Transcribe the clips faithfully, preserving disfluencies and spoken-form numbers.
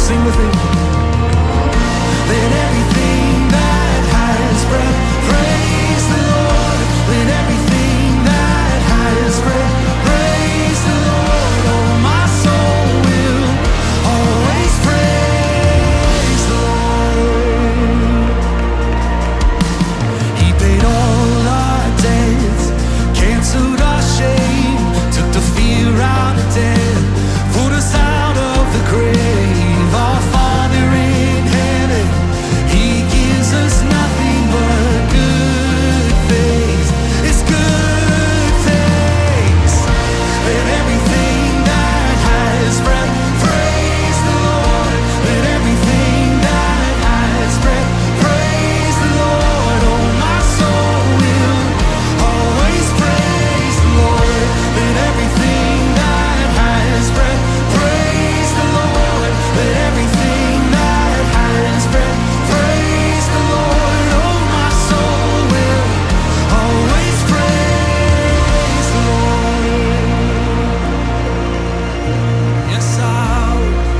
sing with me. Let everything that has breath praise the Lord. Let everything that has breath praise the Lord. Oh, my soul will always praise the Lord. He paid all our debts, canceled our shame, took the fear out of death, put us out of the grave. Our Father in heaven, He gives us nothing but good things. It's good things. Let everything that has breath praise the Lord. Let everything that has breath praise the Lord. Oh, my soul will always praise the Lord. Let everything that has breath praise the Lord. Let everything that has breath praise the Lord. Oh, my soul will always praise the Lord. Yes, I'll.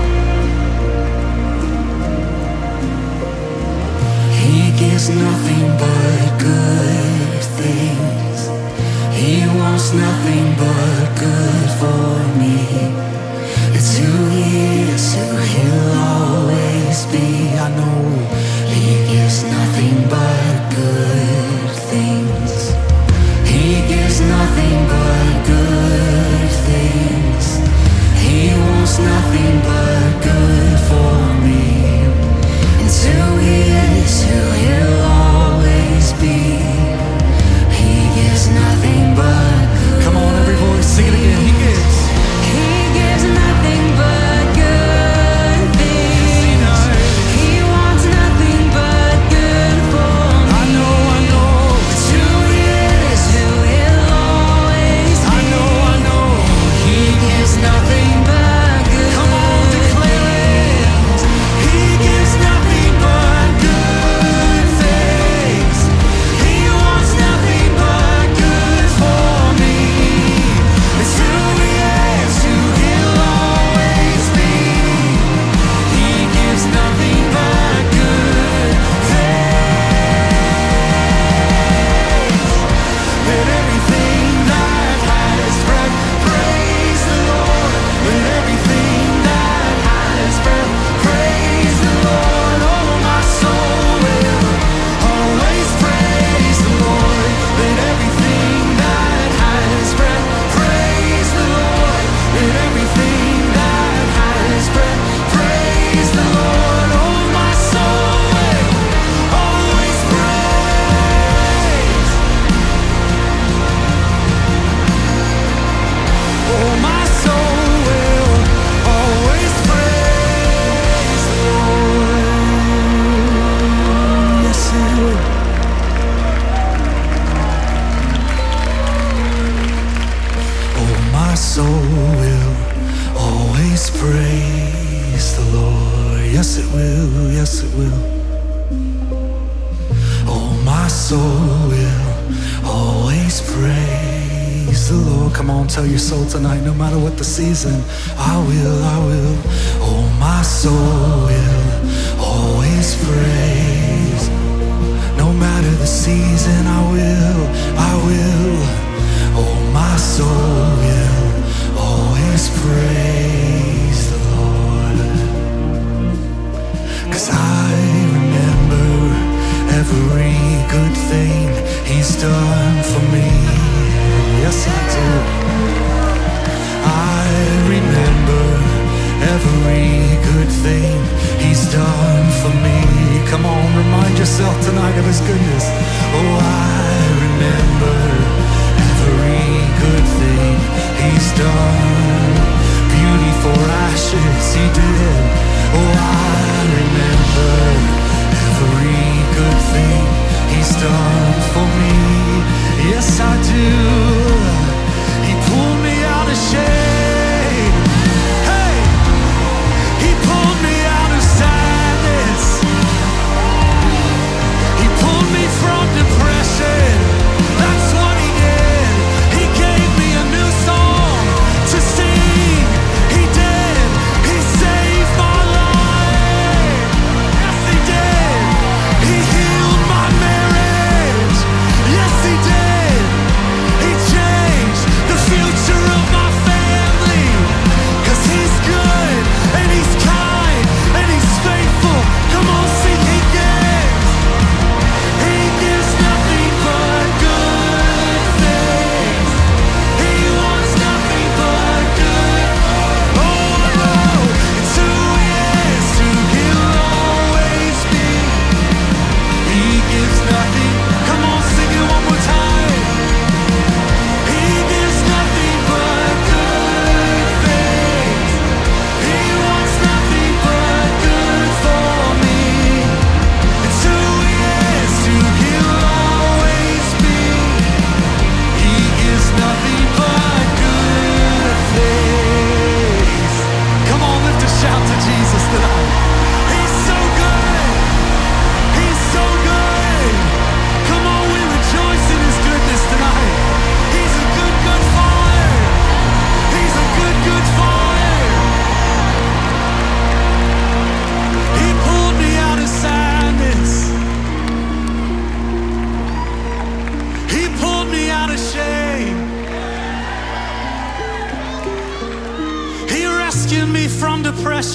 He gives nothing but good things. He wants nothing but good for me. It's who He is, who He'll always be. I know He gives nothing but good things. He gives nothing but good things. He wants nothing but good for me. It's who He is, who He'll always be. He gives nothing but good. Come on, every voice, sing it again. He gives. He gives nothing but good things. He wants nothing but good for me. I know, I know. It's who He is, who He'll always be. I know, I know. He gives nothing but good. Come on, declare it. He gives nothing but good things. He wants nothing but good for me. It's who He is, who He'll always be. He gives nothing but good things. Let everything that has breath praise the Lord. Let everything that has breath praise the Lord. Oh, my soul will always praise the Lord. Let everything that has breath praise the Lord. Let everything that has breath praise the Lord. Oh, my soul will always praise. Oh, my soul will always praise the Lord. Yes, it will. Oh, my soul will always praise the Lord. Yes, it will. Yes, it will. Oh, my soul will always praise the Lord. Come on, tell your soul tonight, no matter what the season, I will, I will. Oh, my soul will always praise. No matter the season, I will, I will. Oh, my soul will always praise the Lord. 'Cause I remember every good thing He's done for me. Yes, I do. I remember every good thing He's done for me. Come on, remind yourself tonight of His goodness. Oh, I remember every good thing He's done. Beauty for ashes He did. Oh, I remember every good thing He's done for me. Yes, I do. He pulled me out of shame. Hey, He pulled me out of sadness. He pulled me from depression. That's what He did. He gave me a new song to sing. He did. He saved my life.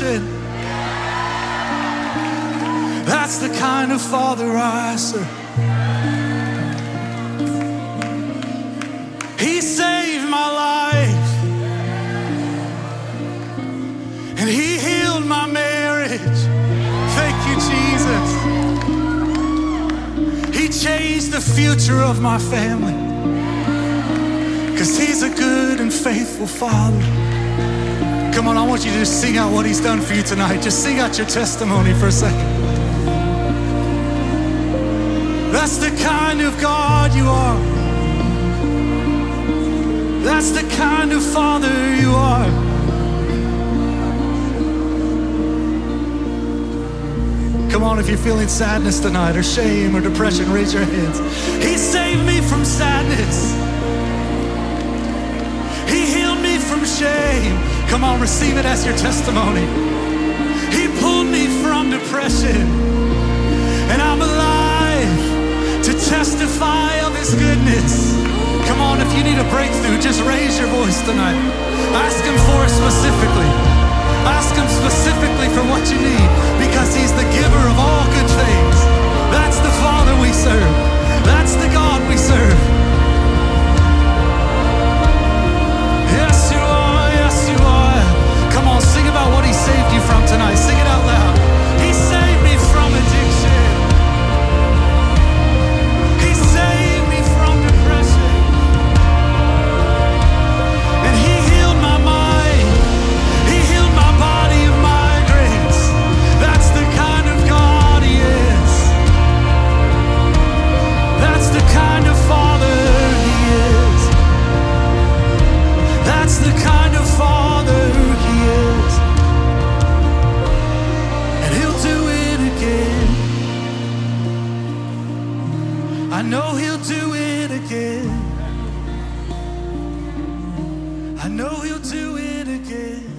depression. That's the kind of Father I serve. He saved my life, and He healed my marriage. Thank you, Jesus. He changed the future of my family, 'cause He's a good and faithful Father. Come on, I want you to just sing out what He's done for you tonight. Just sing out your testimony for a second. That's the kind of God you are. That's the kind of Father you are. Come on, if you're feeling sadness tonight, or shame, or depression, raise your hands. He saved me from sadness. He healed me from shame. Come on, receive it as your testimony. He pulled me from depression, and I'm alive to testify of His goodness. Come on, if you need a breakthrough, just raise your voice tonight. Ask Him for it specifically. Ask Him specifically for what you need, because He's the giver of all good things. That's the Father we serve. That's the God we serve. Yes, you are. Yes, you are. Come on, sing about what He saved you from tonight. Sing it out loud. He saved me from addiction. He saved me from depression. And He healed my mind. He healed my body of migraines. That's the kind of God He is. That's the kind of Father He is. That's the kind of Father He is. And He'll do it again. I know He'll do it again. I know He'll do it again.